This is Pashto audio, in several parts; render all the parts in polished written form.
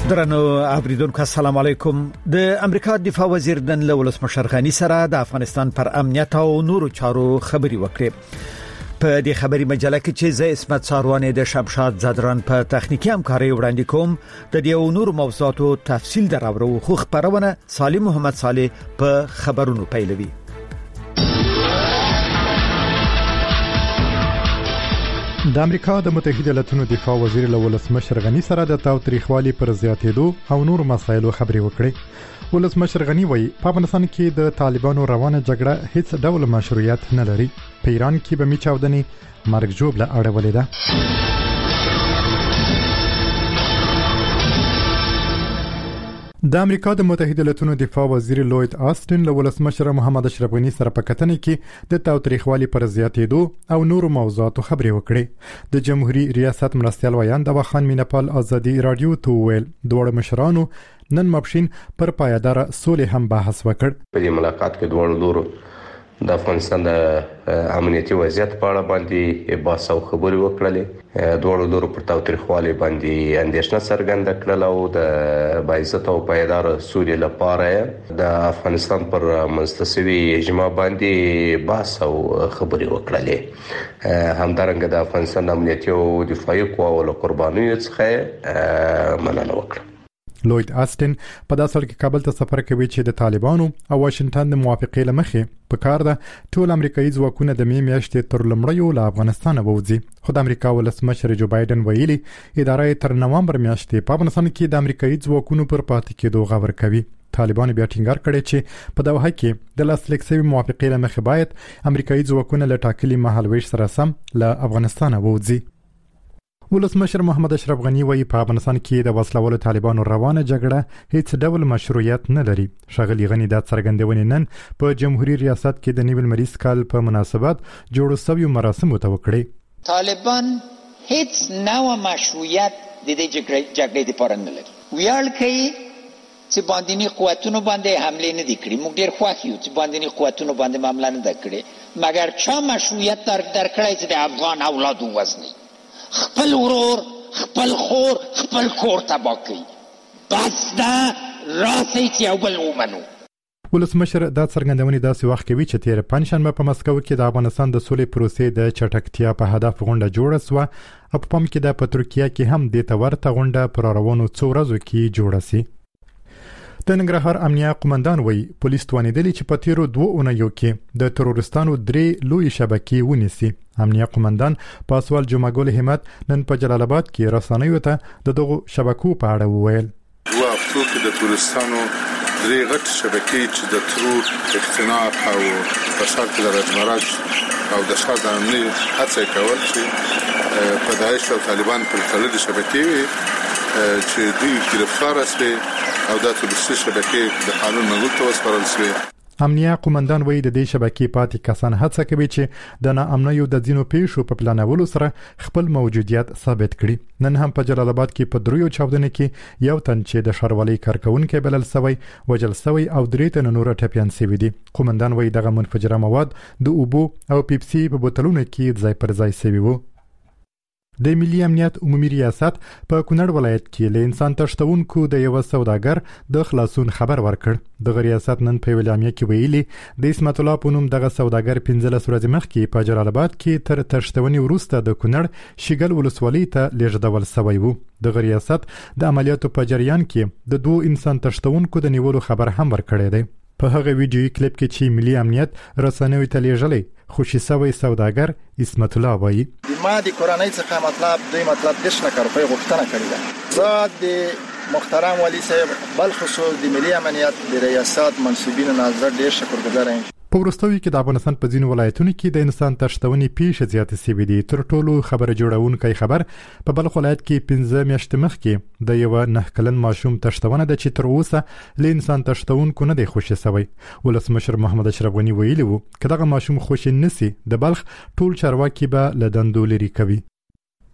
درنو اوریدونکو السلام علیکم. د امریکا دفاع وزیر د ولسمشر غنی سره د افغانستان پر امنیت او نورو چارو خبري وکړه. په دې خبري مجله کې چې زه اسمت ساروانه د شمشاد زادران په تخنیکی همکاري وړاندې کوم د دې نورو موضوعاتو تفصیل دراوړو. خو خبرونه سالم محمد صالح په خبرونو پیلوي. د امریکا د متحده ایالاتو دفاع وزیر ولسمشر غنی سره د تاوتریخوالي پر زیاتېدو او نور مسایلو خبري وکړي. ولسمشر غنی وایي په افغانستان کې د طالبانو روانه جګړه هیڅ ډول مشروعیت نه لري. په ایران کې به میچاودني مرګ جوړه اړولې ده. د امریکا د متحده ایالاتو دفاع وزیر لوید آستن له ولسمشر محمد اشرف غنی سره په کتنې کې د تاوتریخوالي پر زیاتېدو او نورو موضوعاتو خبري وکړي. د جمهوریت ریاست مرستیال ویان د خان مینپال ازادي رادیو ته ویل دوه مشرانو نن مبشین پر پایدار سولې هم بحث وکړ. په دې ملاقات کې دوه لورو د افغانستان د امنیتي وضعیت په اړه باندې بحث او خبري وکړلې. دوه لورو پر تاوتریخوالي باندې اندېښنه څرګنده کړل او د باعث او پایدار سولې لپاره د افغانستان پر مستسوي اجماع باندې بحث او خبري وکړلې. همدارنګه د افغانستان امنیتي او دفاعي قواو له قربانیو څخه مننه وکړه. لوید آستن په داسې حال کې کابل ته سفر کوي چې د طالبانو او واشنگټن د موافقې لمخې په کار ده ټول امریکایي ځواکونه د میاشتې تر لمړیو له افغانستان ووځي. خو د امریکا ولسمشر جو بایدن ویلي ادارې تر نوامبر میاشتې په افغانستان کې د امریکایي ځواکونو پر پاتې کېدو غور کوي. طالبان بیا ټینګار کړی چې په دوحه کې د لاسلیک شوی موافقې لمخې باید امریکایي ځواکونه له ټاکلي مهالويش سره سم له افغانستان ووځي. ولسمشر محمد اشرف غنی وایي په افغانستان کې د وسلوالو طالبانو روانه جګړه هیڅ ډول مشروعیت نه لري. ښاغلي غنی دا څرګندونې نن په جمهوریت ریاست کې د نیول مریض کال په مناسبت جوړ شوی مراسمو ته وکړي. طالبان هیڅ نوع مشروعیت د دې جګړې لپاره نه لري. ویل کوي چې باندې قوتونو باندې حمله نه دي کړې. موږ ډېر خوښ یو چې باندې قوتونو باندې حمله نه ده کړې، مګر چا مشروعیت درکړی چې د افغان اولاد ووژني، خپل ورور، خپل خور، خپل کور تباه کوي. بس دا راسي چې یو بل ومنو. ولسمشر دا څرګندونې داسې وخت کوي چې تیر پنځشنبه په مسکو کې د افغانستان د سولې پروسې د چټکتیا په هدف غونډه جوړه شوه او په پام کې د ترکیه کې هم د تورته غونډه پر روانو څو ورځو کې جوړه شي. د ننګرهار امنیه قومندان وایي پولیس توانیدلی چې په تیرو 2 اونیو کې د تروریستانو 3 لوی شبکې ونیسي. امنیه قومندان پاسوال جمعګل همت نن په جلال آباد کې رسنیو ته دغه شبکو په اړه وویل. دوه هفتو کې د تروریستانو 3 غټ شبکې چې د ترور اختناق او فساد د رجمراج او د شاد امني هڅه کول چې په داعش او طالبان پر تړلې شبکې چې دوی گرفتار شوي او د تروریستي شبکې د قانون منګول ته وسپارل شوي. امنیه قومندان وایي د دې شبکې پاتې کسان هڅه کوي چې د ناامنیو د ځینو پیښو په پلانولو سره خپل موجودیت ثابت کړي. نن هم په جلال آباد کې په 3 چاودنې کې یو تن چې د ښاروالۍ کارکونکو بلل شوی وجل شوی او 3 تن نور ټپيان شوي دي. قومندان وایي دغه منفجره مواد د اوبو او پیپسي په بوتلونو کې ځای پر ځای شوي وو. د ملي امنیت عمومي ریاست په کونړ ولایت کې له انسان تښتونکو د یو سوداګر د خلاصون خبر ورکړ. د ریاست نن په ویلامیا کې ویلي د اسمت الله په نوم دغه سوداګر 15 ورځې مخکې په جلال آباد کې تر تښتونې وروسته د کونړ شیګل ولسوالۍ ته لیږدول شوی وو. د ریاست د عملیاتو په جریان کې د 2 انسان تښتونکو د نیولو خبر هم ورکړی دی. په هغه ویډیو کلیپ کې چې ملي امنیت رسنیو ته لیږلی خوشي سوی سوداګر اسمت الله وایي ما د کورنۍ څخه دوی مطلب د شنه کارپای غوښتنه کړې ده. زه د محترم والی صاحب بل خصوص د ملي امنیت د ریاست منصبینو نظر ډیر شکرګزار یم. په وروستیو کې د افغانستان په ځینو ولایتونو کې د انسان تښتونې پیښې زیاتې شوې دي. تر ټولو خبره جوړونکی خبر په بلخ ولایت کې 15 میاشتې مخکې د یو 9 کلن ماشوم تښتونه ده چې تر اوسه له انسان تښتونکو نه دی خوشي شوی. ولسمشر محمد اشرف غنی ویلي وو که دغه ماشوم خوشي نسی د بلخ ټول چارواکي به له دندو لري کوي.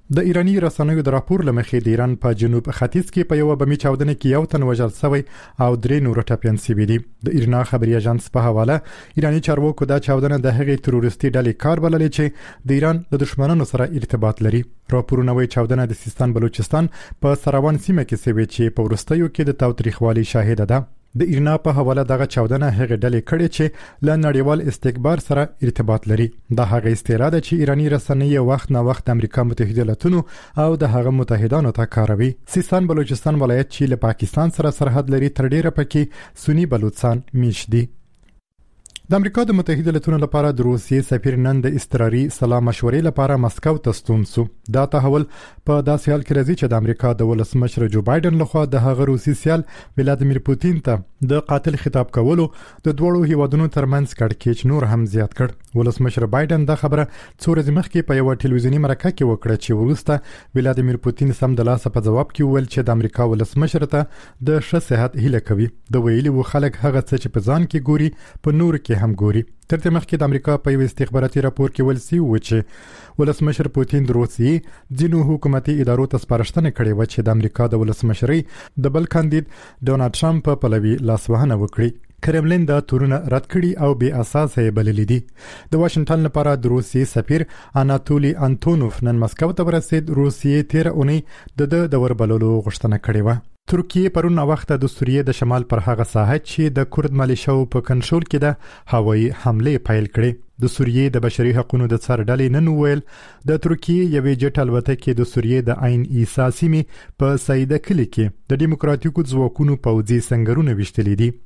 د ایرانی رسنیو د راپور لمخې د ایران په جنوب ختیځ کې په یو بمي چاودنه کې یو تن وژل شوی او 3 نور ټپيان شوي دي. د ایرنا خبري اژانس په حواله ایرانی چارواکو دا چاودنه د هغې تروریستي ډلې کار بللې چې د ایران د دشمنانو سره ارتباط لري. راپورونه وايي چاودنه د سیستان بلوچستان په سراوان سیمه کې شوی چې په ورستیو کې د تاوتریخوالي شاهد ده. د ایرنا په حواله دغه چاودنه هغه ډلې کړې چې له نړیوال استکبار سره ارتباط لري. دا هغه استعاره ده چې ایرانی رسنۍ وخت نه وخت امریکا متحده ایالاتونو او د هغه متحدانو ته کاروي. سیستان بلوچستان ولایت چې له پاکستان سره سرحد لري تر ډیره پکې سنی بلوچستان میشت دي. د امریکا د متحده ایالاتونو لپاره د روسیې سفیر نن د استراري سلام مشورې لپاره مسکو ته ستون شو. دا تحول په داسې حال کې راځي چې د امریکا د ولسمشر جو بایدن لخوا د هغه روسي سیال ولادیمیر پوتین ته د قاتل خطاب کولو د دوړو هیوادونو ترمنځ کړکېچ نور هم زیات کړ. ولسمشر بایدن دا خبره څو ورځې مخکې په یو ټلویزیونی مرکه کې وکړه چې وروسته ولادیمیر پوتین سم د لاسه په جواب کې ویل چې د امریکا ولسمشر ته د ښه صحت هیله کوي. د ویلي و خلک هغه څه چې په ځان کې ګوري په نور کې هم ګوري. تر دې مخکې د امریکا په یو استخباراتي راپور کې ویل شوی و چې ولسمشر پوتین د روسیې ځینو حکومتي ادارو ته سپارښتنه کړې و چې د امریکا د ولسمشرۍ د بل کاندید ډونالد ټرمپ په پلوي لاسوهنه وکړي. کرملین دا تورونه رد کړي او بې اساسه بللي دي. د واشنگټن لپاره د روسیې سفیر اناتولي انټونوف نن مسکو ته ورسید. روسیې 13 اونۍ د وربللو غوښتنه کړې و. ترکیه پرون وخت د سوریې د شمال پر هغه ساحه چې د کورد ملیشو په کنټرول کې ده هوایي حمله پیل کړې. د سوریې د بشري حقوقو د څار ډلې نن ویل د ترکیه یوې جټ الوتکې د سوریې د عین عیسی سیمې په سیده کلی کې د دیموکراتیکو ځواکونو پوځي سنگرونه وشتلې دي.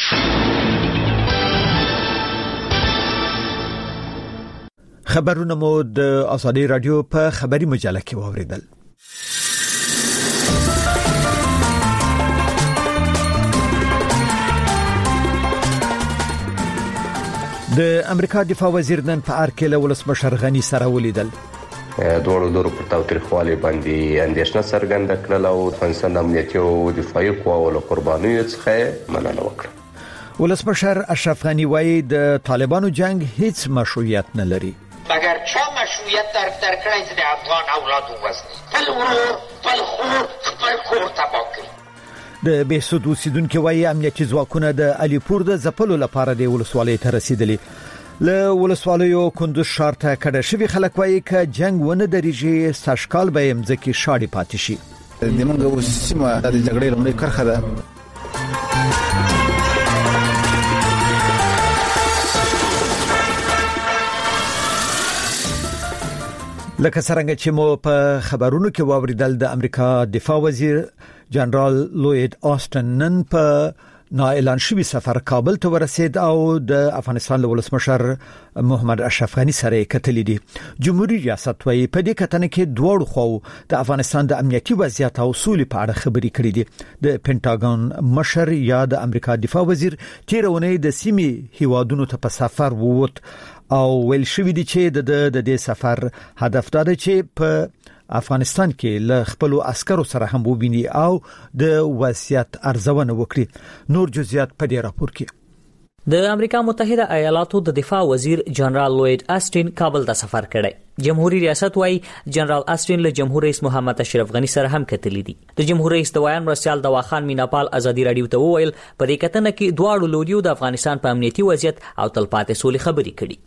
خبرونه مو د ازادي رادیو په خبري مجله کې واوریدل. د امریکا دفاع وزیر نن په ارکله ولسمشر غنی سره ولیدل. دوړو دورو پر تاوتریخوالي باندې اندېښنه څرګنده کړل او افغانستان د امنیتي او دفاعي قواو له قربانیو څخه مننه وکړه. ولسمشر اشرف غنی وایي د طالبانو جنگ هیڅ مشروعیت نه لري. مگر چا مشروعیت در کړای چې د افغان اولاد ووسني خپل ورور خپل خور خپل کور تباه کړي. د بهسود اوسیدونکو وایي امنیتي ځواکونه د علیپور د ځپلو لپاره د ولسوالۍ ته رسیدلي. له ولسوالیو کندوز ښار ته کډه شوي خلک وایي که جنگ ونه درېږي سږکال به یې مځکې شاړې پاتې شي. زموږ سیمه د جګړې لومړۍ کرښه ده. لکه څنګه چې مو په خبرونو کې واوریدل د امریکا دفاع وزیر جنرال لوید آستن نن په نااعلان شوی سفر کابل ته ورسید او د افغانستان ولسمشر محمد اشرف غنی سره کتلې دي. جمهوریت ریاست وايي په دې کتنه کې دوړ خو د افغانستان د امنیتي وضعیت او سولې په اړه خبرې کړې دي. د پینټاګون مشر یا د امریکا دفاع وزیر تیرونه د سیمې هیوادونو ته په سفر ووت او ویل شوی دي چې د دې سفر هدف دا دی چې په افغانستان کې له خپل عسکرو سره هم وبیني او د وضعیت ارزونه وکړي. نور جزئیات په دې راپور کې. د امریکا متحده ایالاتو د دفاع وزیر جنرال لوید آستن کابل ته سفر کړی. جمهوریت ریاست وايي جنرال آستن له جمهور رئیس محمد اشرف غنی سره هم کتلې دي. د جمهور رئیس د ویان مرسیال دواخان میناپال ازادي رادیو ته وویل په دې کتنه کې دواړو لوریو د افغانستان په امنیتي وضعیت او تلپاتې سولې خبرې کړي.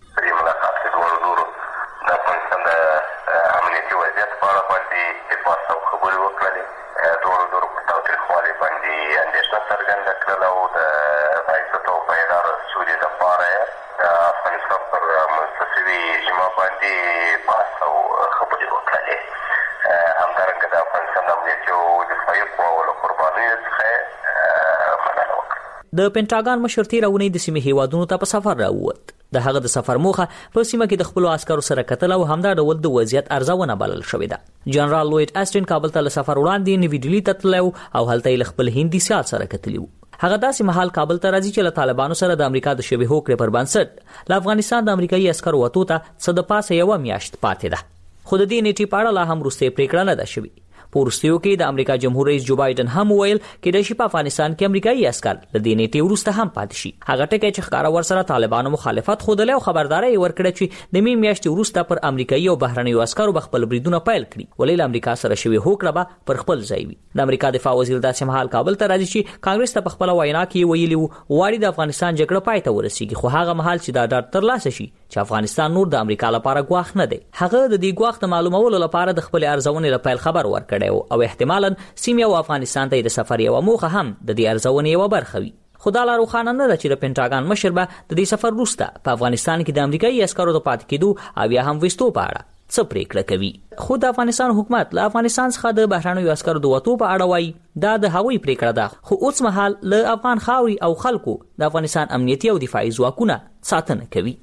د پینټاګون مشر تیرونه د سیمې هیوادونو ته په سفر راووت. د هغه د سفر موخه په سیمه کې د خپل عسکرو سره کتل او همدا ډول د وضعیت ارزونه بلل شوې ده. جنرال لوید آستن کابل ته له سفر وړاندې نوې ډیلی ته تللی او هلته یې خپل هندي سیال سره کتلی و. هغه داسې مهال کابل ته راځي چې له طالبانو سره د امریکا د شبه هوکړې پر بنسټ له افغانستان د امریکایي عسکرو وټو ته څه د پاسه یو میاشت پاتې ده. خو د دې نیټې په اړه لا هم روسي پریکړه نه ده شوې. پورستیو کې د امریکا جمهور رئیس جو بایدن هم ویل کې د په افغانستان کې امریکایي عسكر د دې نیټې وروسته هم پاتې شي. هغه ټکی چې ښکارا ورسره طالبانو مخالفت خوده او خبرداري ورکړه چې د می میاشتې وروسته پر امریکایي او بهرنیو عسکرو خپل بریدونه پیل کړي، ولې امریکا سره شوی هوکړه به پر خپل ځای وي. د امریکا دفاع وزیر داسې مهال کابل ته راځي چې کانګرس ته خپل وینا کې ویلي وو واړی د افغانستان جګړه پای ته ورسیږي، خو هغه مهال چې دا ډاډ ترلاسه شي چې افغانستان نور د امریکا لپاره ګواښ نه دی. هغه د دې ګواښ د معلومولو لپاره د خپل ارزونې لپاره خبر ورکړی او احتمالاً سیمه او افغانستان ته د سفر یو موخه هم د دې ارزونې یو برخه وي. خدای لا روخانه نه ده چې د پینټاګان مشر به د دې سفر وروسته په افغانستان کې د امریکایي عسکرو د پاتې کېدو او یا هم وستو په اړه څه پریکړه کوي. خو د افغانستان حکومت له افغانستان څخه د بهرنیو عسکرو د وټو په اړه وایي دا د هوایي پریکړه ده، خو اوس مهال له افغان خاوري او خلکو د افغانستان امنیتي او دفاعي ځواکونه ساتنه کوي.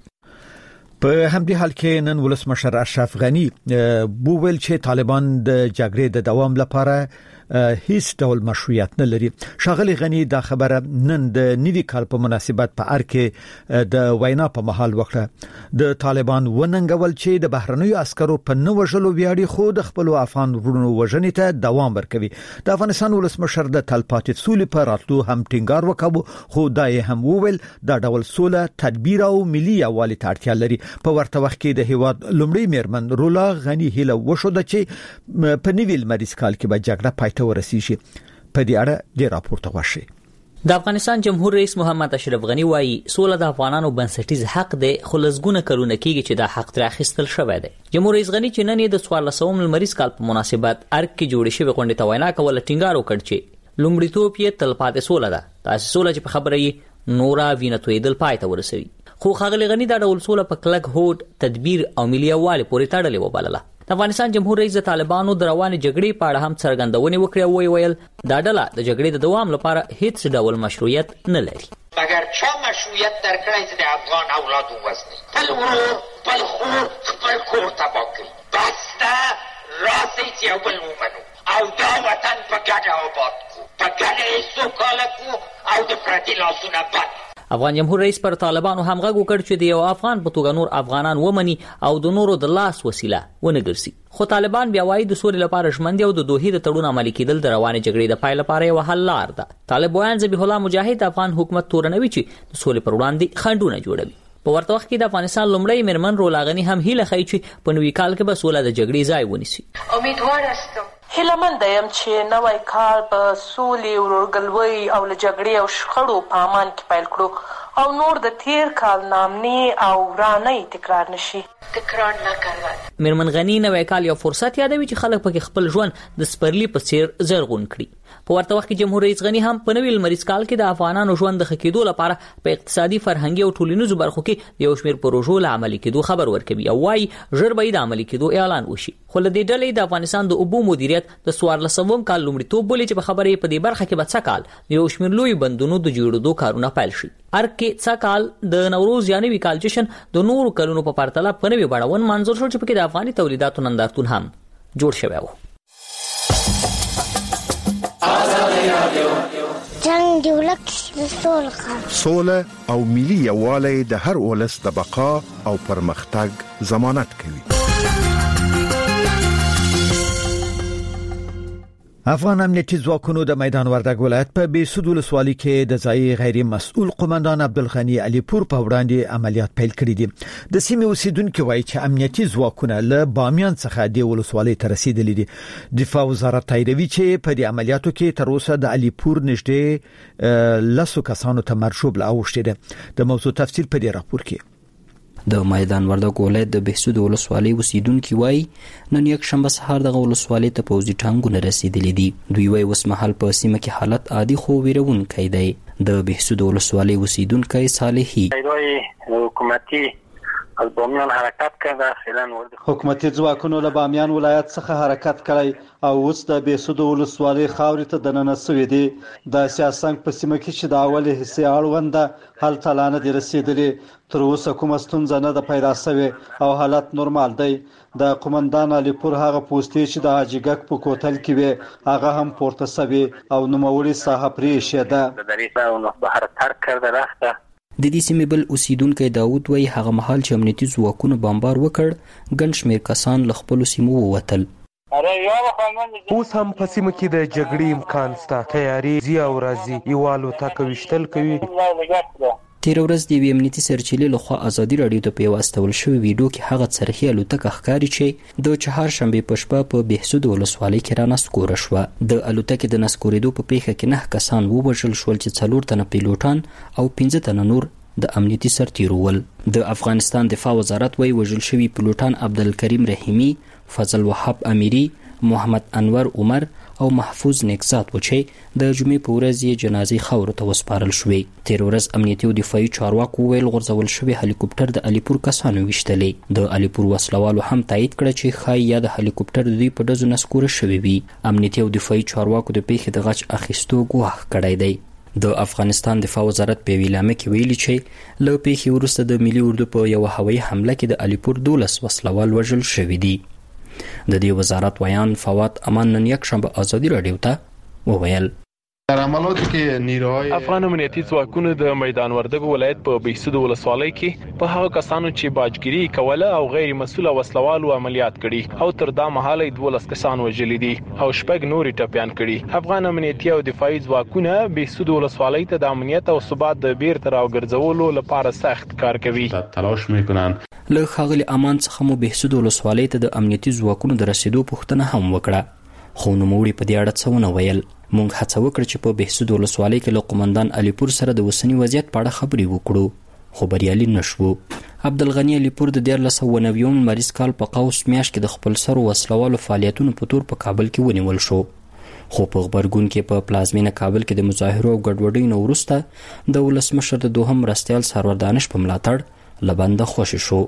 په همدې حال کې نن ولسمشر اشرف غنی بوویل چې طالبان د جګړې د دوام لپاره هیڅ ډول مشروعیت نه لري. شاغلی غنی دا خبره نن د نوي کال په مناسبت په ار کې د وینا په محل وکړه. د طالبان وننګول چې د بهرنیو عسکرو په نو وژلو ویاړي خو د خپل افغان ورونو وژنې ته دوام ورکوي. د افغانستان ولسمشر د تلپاتې سولې پر راتلو هم ټینګار وکړ، خو دا یې هم وویل دا ډول سوله تدبیر او ملي یووالي ته اړتیا لري. په ورته وخت کې د هیواد لومړی میرمن رولا غنی هیله وشوده چې په نوي لمریز کال کې به جګړه پای ته ورسیږي. په دې اړه د راپورته غوښي. د افغانستان جمهور رئیس محمد اشرف غنی وایي سوله د افغانانو بنسټیز حق دی، خو لزګونه کلونه کېږي چې دا حق تر اخیستل شوی دی. جمهور رئیس غنی چې نن د 1400 لمریز کال په مناسبت ارګ کې جوړې شوې غونډې ته وینا کوله ټینګار وکړ چې لومړیتوب یې تلپاتې سوله ده، تاسو سوله چې په خبره یې نورا وینه تویدل پای ته ورسوي. خو ښاغلی غنی دا ډول سوله په کلک هوډ، تدبیر او ملي یووالي پورې تړلې وبلله. د افغانستان جمهور رئیس د طالبانو د روانې جګړې په اړه هم څرګندونې وکړې او ویل دا ډله د جګړې د دوام لپاره هیڅ ډول مشروعیت نه لري. مگر چا مشروعیت درکړی چې د افغان اولاد ووژني، خپل ورور خپل خور خپل کور تباه کړي. بس ده راسئ چې یو بل ومنو او دا وطن په ګډه آباد کړو، په ګډه یې سوکاله کړو او د پردي لاسونه بند. افغان جمهور رئیس پر طالبانو هم غږ وکړ چې د یو افغان په توګه نور افغانان ومني او د نورو د لاس وسیله ونه ګرځي. خو طالبان بیا وایي د سولې لپاره ژمن دي او د دوحې د تړون عملي کېدل د روانې جګړې د پای لپاره یو حل لار ده. طالب ویان ذبیح الله مجاهد افغان حکومت تورنوي چې د سولې پر وړاندې خنډونه جوړوي. په ورته وخت کې د افغانستان لومړی میرمن رولا غنی هم هیله ښیي چې په نوي کال کې به سوله د جګړې ځای ونیسي. امیدوار هستم هیلهمند یم چې نوی کال به سولې، ورورګلوۍ او له جګړې او شخړو په امان کې پیل کړو او نور د تیر کال نامني او ورانۍ تکرار نشي. تکرار نکړل. میرمن غنی نوی کال یو فرصت یادوي چې خلک پکې خپل ژوند د سپرلی په څیر زرغون کړي. په ورته وخت کې جمهور رئیس غنی هم په نوي لمریز کال کې د افغانانو ژوند د ښه کېدو لپاره په اقتصادي، فرهنګي او ټولنیزو برخو کې یو شمېر پروژو له عملي کېدو خبر ورکوي او وايي ژر به د عملي کېدو اعلان وشي. خو له دې ډلې د افغانستان د اوبو مدیریت د 1400 کال لومړیتوب بولي چې په خبرې په دې برخه کې به څه کال یو شمېر لوی بندونو د جوړېدو کارونه پیل شي. ارګ کې څه کال د نوروز یا نوي کال جشن د نورو کلونو په پرتله په نوي بڼه منظور شو چې پکې د افغاني تولیداتو نندارتون هم جوړ شوی و. جنگ دی ولک سوله او ملي یووالی د هر ولس د بقا او پرمختګ ضمانت کوي. افغان امنیتي ځواکونو د میدان وردګ ولایت په بیسود ولسوالۍ کې د ځای غیر مسؤل قومندان عبدالغنی علي پور په وړاندې عملیات پیل کړي دي. د سیمې اوسیدونکو وایي چې امنیتي ځواکونه له بامیان څخه د ولسوالۍ ته رسیدلي دي. دفاع وزارت تاییدوي چې په دې عملیاتو کې تر اوسه د علي پور نږدې 10 کسانو ته مرشوب لاوښتي دي. د موضوع تفصیل په دې راپور کې. د میدان وردګ ولایت د بهسود ولسوالۍ اوسیدونکو وایي نن یک شنبه سهار د ولسوالۍ ته پوځي ټانګونه رسیدلي دي. دوی وایي اوس مهال په سیمه کې حالت عادي خو ویرونکی دی. د بهسود ولسوالۍ اوسیدونکو صالحي حکومتي از بامیان حرکت کرده فعلا ورد حکومتي ځواکونو له بامیان ولایت څخه حرکت کړی او اوس د بهسود ولسوالۍ خاورې ته دننه سوي دي. د سیاسنګ په سیمه کې چې د اولي حصې اړونده حل تلانه دي رسیدلي. تر اوسه کومه ستونزه نه ده پیدا شوې او حالت نورمال دی. د قومندان علي پور هغه پوسټي چې د حاجیګک په کوتل کې وي هغه هم پورته شوی او نوموړي ساحه پرې شده. د دریسا او بهر ترک کرده رخته د دې سیمې بل اوسیدونکو داوود وایي هغه مهال چې امنیتي ځواکونو بمبار وکړ ګڼ شمېر کسان له خپلو سیمو ووتل. اوس هم په سیمه کې د جګړې امکان شته. تیاری زی او راځي یوالو تک وشتل کوي. تیر ورځ د امنیتي سرچینې لخوا ازادي رادیو ته پیوستول شوی ویډیو کې هغه څرخي الوتکه ښکاري چې د چهارشنبه په شپه په بهسود ولسوالۍ کې را نسکوره شوه. د الوتکې د نسکورېدو په پیښه کې 9 کسان ووژل شول چې 4 تنه پیلوټان او 15 تنه نور د امنیتي سرتیرو ول. د افغانستان دفاع وزارت وایي وژل شوي پیلوټان عبدالکریم رحیمی، فضل وهاب امیری، محمد انور عمر او محفوظ نیکزاد و چې د جمعې په ورځ یې جنازې خاورو ته وسپارل شوې. تیر ورځ امنیتي او دفاعي چارواکو ویل غورځول شوی هلیکوپټر د الیپور کسانو ویشتلې. د الیپور وسلوالو هم تایید کړه چې ښایي یا د هلیکوپټر د دوی په ډزو نسکوره شوی وي. امنیتي او دفاعي چارواکو د پیښې د غچ اخیستو ګواښ کړی دی. د افغانستان دفاع وزارت په ویلامه کې ویلي چې له پیښې وروسته د ملي اردو په یو هوایي حمله کې د الیپور 12 وسلوال وژل شوي دي. د دې وزارت ویان فواد امان نن یکشنبه ازادي رادیو ته وویل در عملیاتو کې نیروهای افغان امنیتي ځواکونو د میدان وردګو ولایت په بهسود ولسوالۍ کې په هغه کسانو چې باجګري کوله او غیر مسؤل وسلوالو عملیات کړي او تر دا مهاله 12 کسان وژل دي او شپږ نورې ټپيان کړي. افغان امنیتي او دفاعي ځواکونه بهسود ولسوالۍ ته د امنیت او ثبات د بیرته راوګرځولو لپاره سخت کار کوي. تلاش میکنن. له ښاغلي امان څخه مو بهسود ولسوالۍ ته د امنیتي ځواکونو د رسیدو پوښتنه هم وکړه، خو نوموړي په دې اړه څه ونه ویل. مونږ هڅه وکړه چې په بهسود ولسوالۍ کې له قومندان الیپور سره د اوسني وضعیت په اړه خبرې وکړو، خو بریالي نشو. عبدالغنی الیپور د 1990 لمریز کال په قوس میاشت کې د خپل سرو وسلوالو فعالیتونو په تور په کابل کې ونیول شو، خو په غبرګون کې په پلازمینه کابل کې د مظاهرو او ګډوډۍ نه وروسته د ولسمشر د دوهم مرستیال سرور دانش په ملاتړ له بنده خوشي شو.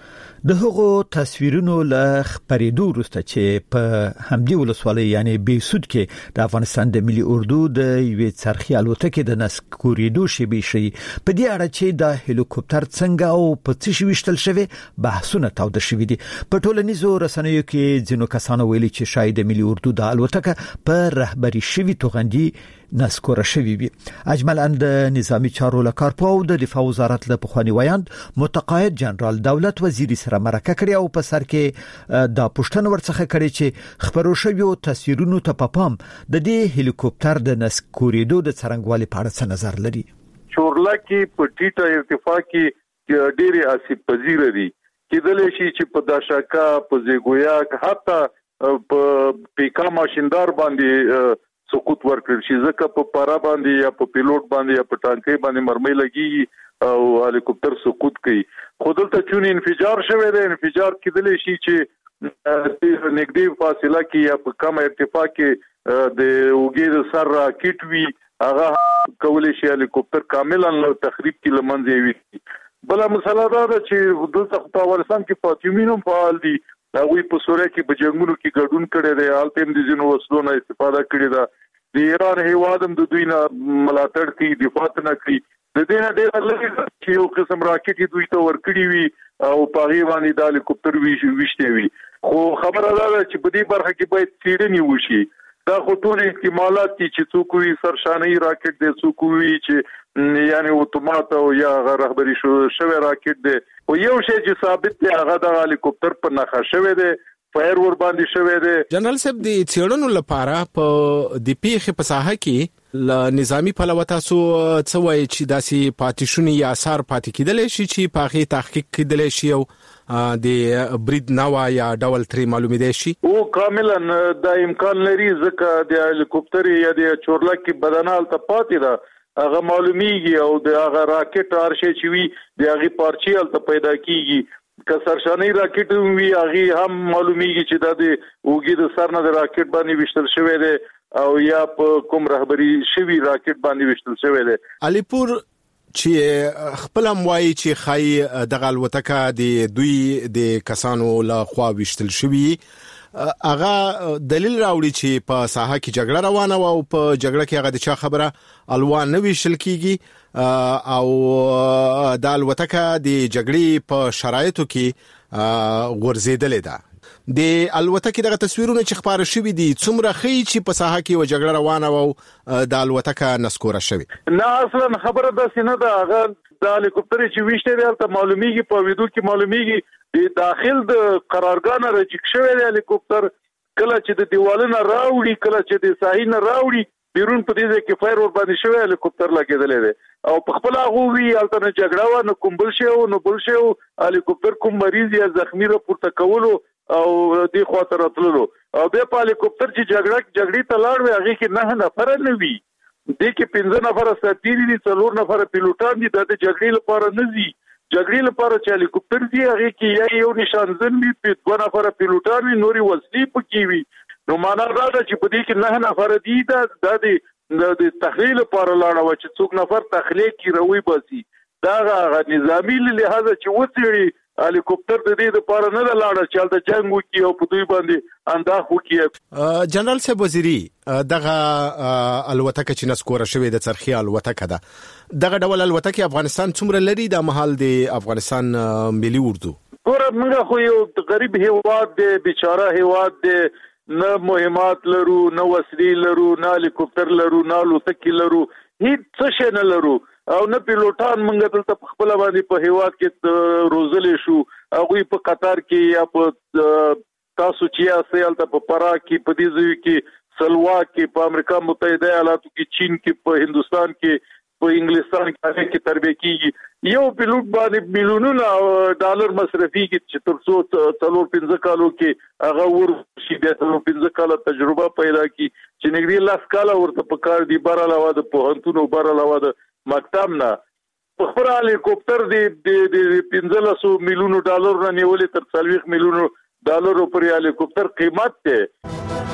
د هغو تصویرونو له خبرېدو وروسته چې په همدې ولسوالۍ یعنی بهسود کې د افغانستان د ملي اردو د یوې څرخي الوتکې د نسکورېدو شیبې شي په دې اړه چې د هلیکوپټر څنګه او په څه شي وشتل شوی بحثونه تاوده شوي دي. په ټولنیزو رسنیو کې ځینو کسانو ویلي چې شاید د ملي اردو د الوتکه په رهبري شوي توغندي نسکوره شوی وي. اجمل اند نظامی چارو لکارپو او د دفاع وزارت له پخوانی ویاند متقاعد جنرال دولت وزیری سره مرکه کړې او په سر کې د پښتون ورڅخه کړي چې خبرو شوی تصویرونو ته پام د دې هلیکوپټر د نسکورېدو د څرنګوالي په اړه څه نظر لري. چورلکه په ټیټه ارتفاع کې ډېری آسیب پذیر دي کېدل شي چې په داشاکا په زیګویا حتی په پیکا ماشیندار باندې سقوط ورکړل شي، ځکه په پارا باندې یا په پیلوټ باندې یا په ټانکۍ باندې مرمۍ لګي او هلیکوپټر سقوط کوي. خو دلته چون انفجار شوی دی، انفجار کېدلی شي چې نږدې فاصله کې یا په کم ارتفاع کې د اوږې د سر راکټ وي، هغه کولی شي هلیکوپټر کاملا تخریب کې لمنځه وي. بل مسله دا ده چې دلته په افغانستان کې فاطمین هم فعال دي، هغوی په سوریه کې په جنگونو کې ګډون کړی دی، هلته هم د ځینو وسلو نه استفاده کړې ده. د ایران هیواد هم د دوی نه ملاتړ کوي، دفاع نه کوي. د دې نه ډېر لږ چې یو قسم راکټ دوی ته ورکړي وي او په هغې باندې د هلیکوپټر ویشتې وي. خو خبره دا ده چې په دې برخه کې باید څېړنې وشي. دا خو ټول احتمالات دي چې څوک وي سرشانه‌ای راکټ دی، څوک وي چې یعنی اتومات او یا رهبري شوی راکټ دی. او یو شی چې ثابت دی هغه د هلیکوپټر په نښه شوی دی، فایر ور باندې شوی دی. جنرال صاحب د څېړنو لپاره په د پیښې په ساحه کې ل نظامی پلوه تاسو څه وایي چې داسې پاتې یا اثار پاتې کېدلی شي چې په هغې تحقیق کېدلی شي او د برید نوع یا ډول ترې معلومېدی شي؟ او کاملا دا امکان لري، ځکه د هلیکوپټر یا د چورلکې بدنه هلته پاتې ده، هغه معلومیږي او د هغه راکټ هر شی چې وي د هغې پارچې هلته پیدا کېږي. که سرشانه‌ای راکټ هم وي هغې هم معلومیږي چې دا د اوږې د سر نه د راکټ باندې ویشتل شوی دی او یا په کوم رهبري شوي راکټ باندې ویشتل شوی دی. الیپور چې خپل هم وایي چې ښایي دغه الوتکه د دوی د کسانو له خوا ویشتل شوي، هغه دلیل راوړي چې په ساحه کې جګړه روانه وه او په جګړه کې هغه د چا خبره الوان نه ویشل کېږي او د الوتکه د جګړې په شرایطو کې غورځېدلې ده. د الوتکې دغه تصویرونه چې خپاره شوي دي څومره ښیي چې په ساحه کې یوه جګړه روانه وه او د الوتکه نسکوره شوې؟ نه اصلا خبره داسې نه ده. هغه د هلیکوپټر چې ویشتې دی هلته معلومیږي، په ویډیو کې معلومیږي د داخل د قرارګاه نه راجګ شوی دی هلیکوپټر کله چې د دیوالونو راوړي کله چې د ساحې نه راوړي بیرون په دې کې فایر ور باندې شوی هلیکوپټر لګیدلې ده او په خپل هغه وی الټر جګړه و نو کوم بل شی او نو بل شی هلیکوپټر کوم مریض یا زخمی را پورته کولو او دې خاطر راتللو او به په هلیکوپټر چې جګړې ته لاړ وي هغه کې 9 نفر نه وي دې کې 15 نفر ساتيري دي 4 نفر پیلوټان دي د جګړې لپاره نه دي جګړې لپاره چې هلیکوپټر دی هغه کې یو نشانزن وي په 2 نفر پیلوټان وي نوري وسلې پکې وي نو معنا دا ده چې په دې کې 9 نفر دي د تخلیل لپاره لاړه و چې څوک نفر تخلیل کی روي باسي دا نظامی لحاظ چې وڅېړي هلیکوپټر د دې لپاره نه لاړه چې د جنگ وکي او په دوی باندې انداز وکي. جنرال صاحب وزیری دغه الوتکه چې نسکوره شوې د چرخي الوتکه ده دغه ډول الوتکه افغانستان څومره لري د محل د افغانستان ملي اردو ګوره موږ خو یو غریب هیواد دی بیچاره هیواد دی نه مهمات لرو نه وسلې لرو نه هلیکوپټر لرو نه الوتکې لرو هیڅ څه شي نه لرو او نه پیلوټان موږ دلته په خپل باندې په هیواد کې روزلې شو هغه په قطر کې یا په تاسو چې اسیل ته په پرا کې په دې ځای کې سلوا کې په امریکا متحده ایالاتو کې چین کې په هندستان کې په انګلستان کې تربیه کیږي یو پیلوټ باندې میلیونونه ډالر مصرفي کې چې تر څو 4-5 کالو کې هغه ورشي د 15 کال تجربه پیدا کی چې نګری لاس کاله ورته په کار دی بار علاوه د پوهنتونو بار علاوه د مکتب نه په خبر هلیکوپټر د 1500 میلیونو ډالر نه نیولې تر 40 میلیونو ډالر پر هلیکوپټر قیمت ده.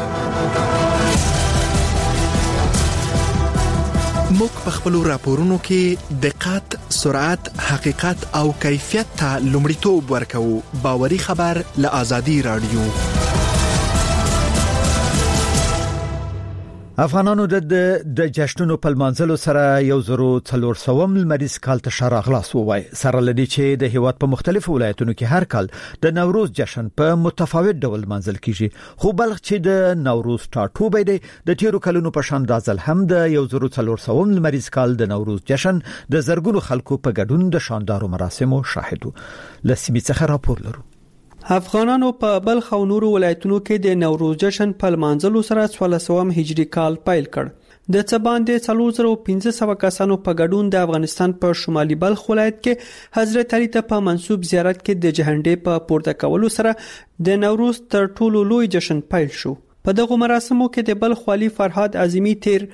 موږ په خپل راپورونو کې دقت، سرعت، حقیقت او کیفیت ته لومړیتوب ورکوو. باوري خبر له آزادي رادیو. افغانانو د جشنونو په منځلو سره 1400 لمریز کال ته شراغلاس ووای سره لدی چې د هیواد په مختلفو ولایتونو کې هر کال د نوروز جشن په متفاوت ډول منځل کیږي خو بلخ چې د نوروز ټاټوبې دی د تیرو کلونو په شان دازل هم د 1400 لمریز کال د نوروز جشن د زرګونو خلکو په ګډون د شاندارو مراسمو شاهدو. لسیمې څخه راپور لرو. افغانانو په بلخ او نورو ولایتونو کې د نوروز جشن په منځلو سره 1400 هجری کال پیل کړ. د څه باندې 4500 کسانو په ګډون د افغانستان په شمالي بلخ ولایت کې حضرت علي ته په منسوب زیارت کې د جهنډې په پورته کولو سره د نوروز تر ټولو لوی جشن پیل شو. په دغه مراسمو کې د بلخ والی فرهاد اعظمي تیر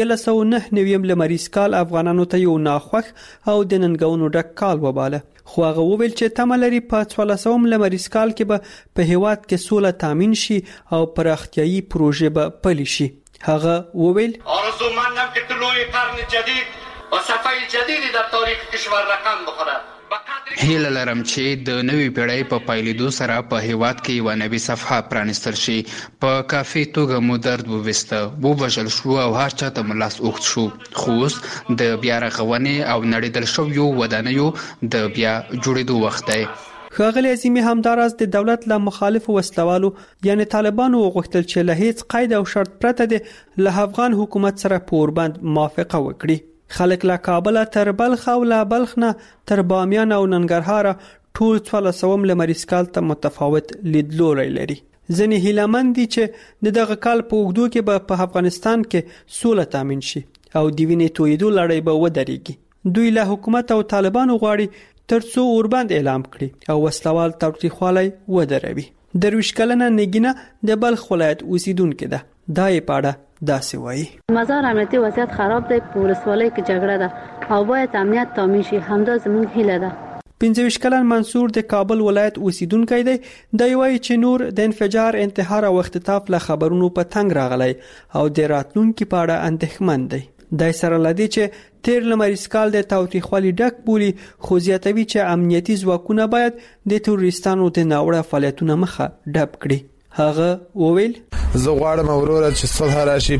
1999 لمریز کال افغانانو ته یو ناخوښ او د ننګونو ډک کال وباله. خو هغه وویل چې تملري په 1400 لمریز کال کې به په هیواد کې سوله تامین شي او پراختیايي پروژې به پلي شي. هغه وویل آرزومندم که طلوع قرن جدید و صفحه جدیدی در تاریخ کشور رقم بخورد. هیله لرم چې د نوې پیړۍ په پایلیدو سره په هیواد کې یو نوې صفحه پرانستل شي. په کافي توګه مو درد وویسته وبښل شو او هر چا ته ملاس اوښت شو خو اوس د بیا رغونې او نړیدل شویو ودانیو د بیا جوړېدو وخت دی. ښاغلي اعظمي همداراز د دولت له مخالف وسلوالو یعنی طالبانو غوښتل چې له هیڅ قید او شرط پرته د له افغان حکومت سره پوربند موافقه وکړي. خلک له کابل تر بلخ او له بلخ نه تر بامیان او ننګرهار ټول 1400 لمریز کال ته متفاوت لیدلوري لري. ځنې هیلمن دي چې دغه کال په وګړو کې په افغانستان کې سوله تامین شي او د وینې تویدو لړۍ به ودرېږي. دوی له حکومت او طالبانو غواړي ترڅو اوربند اعلان کړي او وسلوال تاوتریخوالی ودروي. درویش کلنه نګینه د بلخ ولایت اوسیدونکو ده. دا یې پاړه داسې وایي مزار امنیتي وضعیت خراب دی په ولسوالۍ کې جګړه ده او باید امنیت تامین شي همدا زموږ هیله ده. 25 کلن منصور د کابل ولایت اوسیدونکی دی. د وایي چې نور د انفجار انتحار او اختطاف له خبرونو په تنگ راغلی او د راتلونکو په اړه اندېښمن دی. د سره لدی چې تیر لمریز کال د تاوتریخوالي ډک بولی خو زیاتوي چې امنیتي ځواکونه باید د تروریستانو د ناوړه فعالیتونو مخه ډب کړي. هغه وویل زه غواړم وروره چې صلح راشي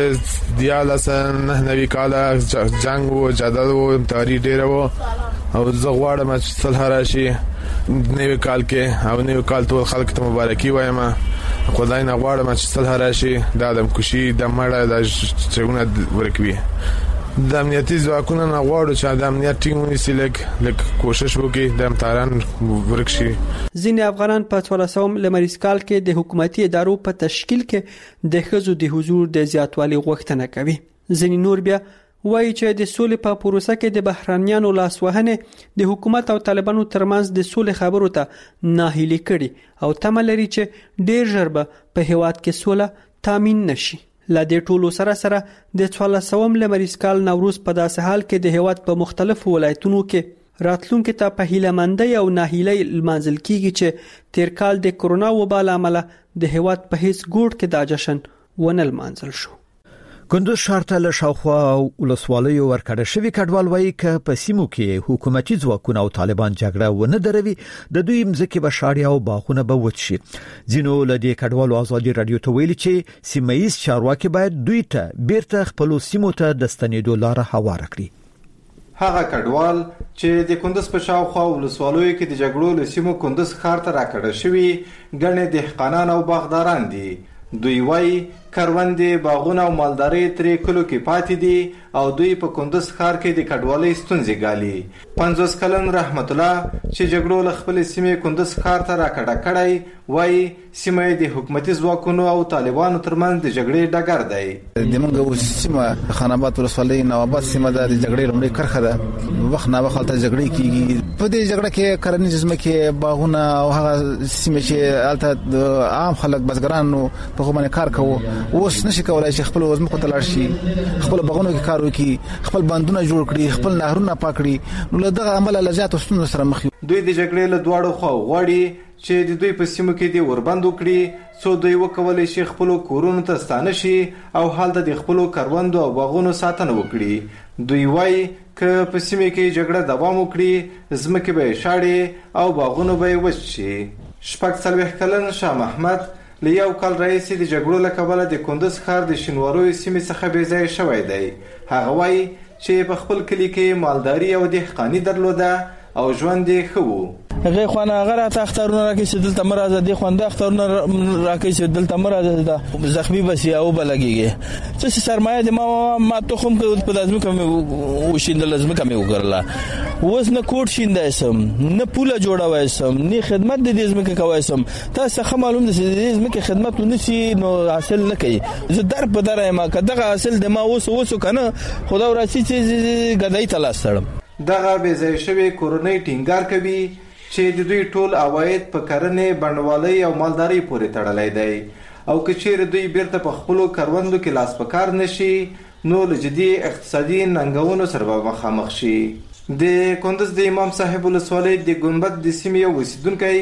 په دیالسن نوی کال جنگ او جدل او امتحاري ډیر وو او زه غواړم چې صلح راشي نوی کال کې او نوی کال ټول خلک ته مبارکي وایم. خدای نه غواړم چې صلح راشي د ادم کوشي د مړه د چېونه ورکوي د امنیتي ځواکونو نه غواړو چې د امنیت ټینګ ونیسي لکه کوشش وکړي د امتحان ورکشي. ځینې افغانان په 1400 لمریز کال کې د حکومتي ادارو په تشکیل کې د ښځو د حضور د زیاتوالي غوښتنه کوي. ځینې نور بیا وایي چې د سولې په پروسه کې د بهرانيانو لاسوهنې د حکومت او طالبانو ترمنځ د سولې خبرو ته ناهیلي کړي او تمه لري چې ډیر ژر به په هیواد کې سوله تامین نشي. لا د ټولو سره د 1400 لمریز کال نوروز په داسې حال کې د هیواد په مختلفو ولایتونو کې راتلونکو ته په هیله‌مندۍ او ناهیلۍ لمانځل کیږي چې تیر کال د کرونا وبا لامل د هیواد په هیڅ ګوټ کې دا جشن ونه لمانځل شو. کندوز ښار ته له شاوخوا ولسوالیو ورکړه شوی کډوال وایي چې په سیمو کې حکومتي ځواکونه او طالبان جګړه ونه دروي د دوی مځکې بشاړي او باغونه به وچ شي. ځینو له دې کډوالو ازادي رادیو ته ویلي چې سیمایي چارواکي باید دوی ته بیرته خپل سیمو ته د ستنېدو لاره هواره کړي. هغه کډوال چې د کندوز په شاوخوا ولسوالیو کې د جګړو له سیمو کندوز ښار ته راکړه شوی ګڼې دهقانان او باغداران دي. دوی وایي کروندې باغونه او مالداري ترې کلو کې پاتې دي او دوی په کندوز ښار کې د کډوالۍ ستونزې ګالي. 50 کلن رحمت الله چې جګړو له خپل سیمې کندوز ښار ته راکړه کړی وایي سیمه د حکومتي ځواکونو او طالبانو ترمنځ د جګړې ډګر دی. د موږ سیمه خاناباد ولسوالۍ نواباد سیمه د جګړې لومړی کرخه ده. وخت نه وخت جګړې کیږي. په دې جګړه کې کرنیز ځمکې باغونه او هغه سیمه چې الته عام خلک بزګرانو په کومه کار کوي اوس نشي کولای چې خپل وزمکو ته لاړ شي، خپل باغونو کې کار وکړي، خپل بندونه جوړ کړي، خپل نهرونه پاک کړي. نو له دغه عمل لجات وستونو سره مخ دوی د جګړې له دواړو خوا غواړي چې د دوی په سیمو کې د وربند وکړي څو دوی وکولای شي خپل کورونو ته ستانه شي او حالت د خپل کاروندو او باغونو ساتنه وکړي. دوی وایي که په سیمه کې جګړه دوام وکړي ځمکې به شاړي او باغونه به وچ شي. شپږ څلوېښت کلن شاه محمد له یو کال راهیسې د جګړو له کبله د کندوز ښار د شینواروي سیمې څخه بې ځایه شوی دی. هغه وایي چې په خپل کلي کې مالداري او دهقاني درلوده او ژوند یې ښه و. هغه خوانه هغه راته اخترونه راکې چې دلته مرزه دي خوانده اخترونه راکې چې دلته مرزه ده زخمی بسی او بلګيږي چې سرمایه د ما تخم په لازم کوم وشیندل لازم کوم وګرلا اوس نه کوټ شینده سم نه پوله جوړوي سم نه خدمت د دې زمکه کوي سم تاسو ښه معلوم دي چې دې زمکه خدمت ونشي نو حاصل نه کوي. زه در په دره ما کداغه حاصل د ما اوس کنه خدا وراسي چې غدای تلاستړم. دغه بې ځای شوی کورنۍ ټینګار کوي چې د دوی ټول عواید په کرنې بڼوالۍ او مالدارۍ پورې تړلی دی او که چیرې دوی بیرته په خپلو کروندو کې لاس په کار نشي نو له جدي اقتصادي ننګونو سره به مخامخ شي. د کندوز د امام صاحب ولسوالۍ د ګنبد د سیمې یو اوسیدونکی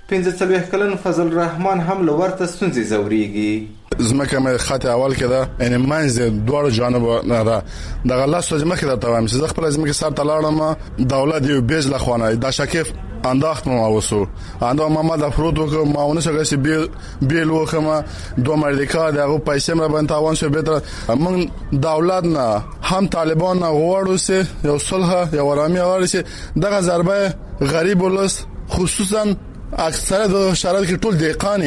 45 کلن فضل الرحمن هم له ورته ستونزې ځورېږي. زمکه مې خط اول کې ده ان منځ دوړو جانب نه ده د غلاس زمکه ده تمام چې خپل زمکه سره تلاړم دولت یو بیز لخوانه دا شکیف انداخت ما وسو انده ما د فرودو ما ونه څنګه چې بیل وکما دوه امریکا دغه پیسې مې باندې تاوان شو به من دولت نه هم طالبان نه غواړو چې یو صلح یو آرامي غواړي چې دغه ضربه غریب ولس خصوصا اکثره د شرایط کې ټول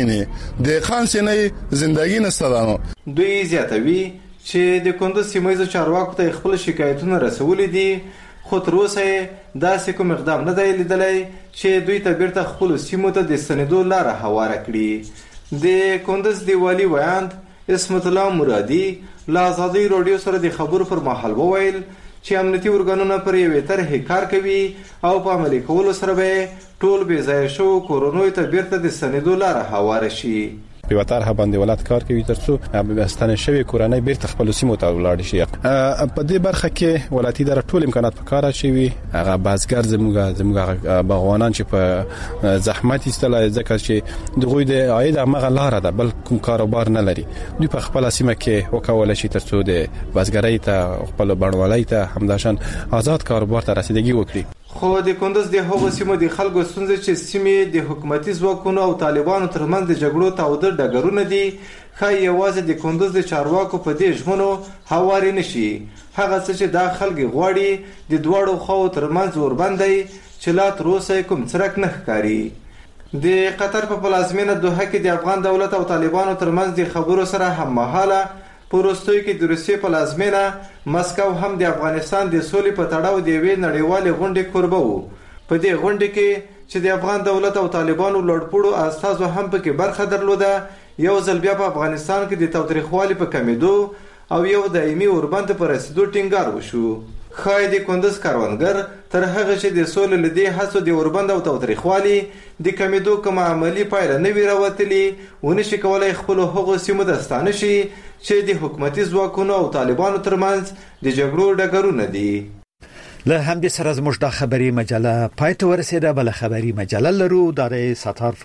دهقان سینې ژوندۍ نستدانو. دوی زیاتوي چې د کندوز سیمایي چارواکو ته خپل شکایتونه رسولي دي خو تر اوسه داسې کوم اقدام نه دی لیدلی چې دوی ته بیرته خپل سیمو ته د ستنېدو لاره هواره کړي. د کندوز د والي ویاند اسمت الله مرادي له ازادي رادیو سره د خبرو پر مهال وویل چې امنیتي ارګانونه پر یوې طرحې کار کوي او په عملي کولو سره به ټول بې ځایه شوو کورونو ته بیرته د ستنېدو لاره هواره شي. په طرح باندې ولادت کار کوي ترڅو ستنې شوی کورنۍ بیرته خپل سیمو ته ولاړ شي. په دې برخه کې ولایتي در ټول امکانات په کار شوی هغه بازګر زموږ باغوانان چې په زحمت ایستل ځکه چې دغه د عاید هغه لار ده بل کوم کاروبار نه لري دوی په خپل سیمه کې وکول شي ترڅو د بازګرۍ ته خپل بڼوالۍ ته همداشان آزاد کاروبار ته رسیدګي وکړي. خو د کندوز د هغو سیمو د خلکو ستونزې چې سیمې د حکومتي ځواکونو او طالبانو ترمنځ د جګړو تاوده ډګرونه دي ښایي یوازې د کندوز د چارواکو په دې ژمنو هوارې نشي. هغه څه چې دا خلک غواړي د دواړو خواو ترمنځ وربند دی چې لا تر اوسه کوم څرک نه ښکاري. د قطر په پلازمینه دوحه کې د افغان دولت او طالبانو ترمنځ د خبرو سره هممهاله په پروستوي کې د روسیې په لازمینه مسکو هم د افغانستان د سولې په تړاو د یوې نړیوالې غونډې کوربه وو. په دې غونډه کې چې د افغان دولت او طالبانو لوړپوړو استازو هم پکې برخه درلوده، یو ځل بیا په افغانستان کې د تاوتریخوالي په کمیدو او یو دایمي اوربند پر رسیدو ټینګار وشو. خای د کندز کاروانګر تر هغه چې د سولې لدی هڅو د اوربند او تاوتریخوالي د کمیدو کوم عملی پایله نه وی راوتلی، ونشي کولای خپل هغو سیمو دستانه شي چې د حکومتي ځواکونو او طالبانو ترمنځ د جګړو ډګرونه دي. له همدې سره زموږ د خبري مجله پای ته ورسېده. بل خبري مجله لرو د ساتار